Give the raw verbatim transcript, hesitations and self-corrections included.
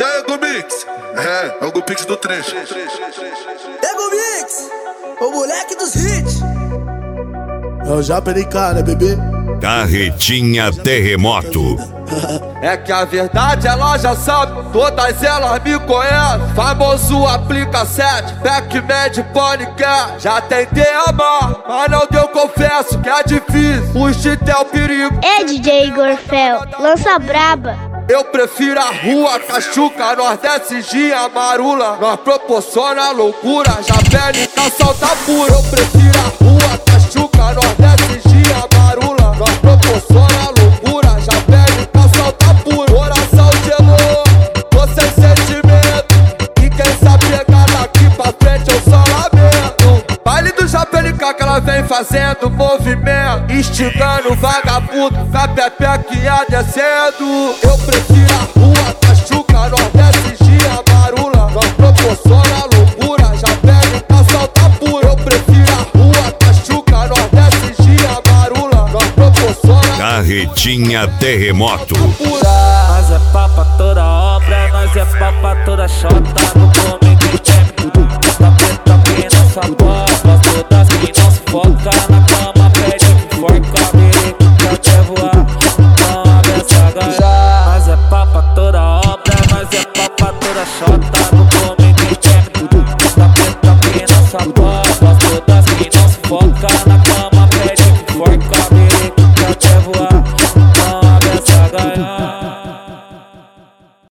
E aí, Ego Mix? É, é o Ego Mix do trecho. Ego Mix, o moleque dos hits. É o Japerica, né, bebê? Carretinha Terremoto. É que a verdade ela já sabe, todas elas me conhecem. Famoso aplica sete, Pac-Man Ponycat. Já tentei amar, mas não deu, confesso que é difícil. Fugir é o perigo. É D J Igor Fel, lança braba. Eu prefiro a rua, Cachuca, nós desce dia marula. Nós proporciona loucura, já pele salta pura. Eu prefiro a rua, Cachuca, nós desce dia marula. Nós proporciona loucura, já pele salta pura. Coração gelou, tô sem sentimento. E quem sabe pegar daqui pra frente eu só lamento. Baile do Japelica que ela vem fazendo movimento, instigando vagabundo, com a pepequinha descendo. Eu prefiro a rua, Cachuca, nós desce dia marula. Nós proporciona loucura, já pega pra salta pura. Eu prefiro a rua, Cachuca, nós desce dia marula. Nós proporciona Carretinha Terremoto. Nós é papa toda obra, nós é papa toda chota. No momento que tem tudo, tá preta aqui nessa bosta. Todas que não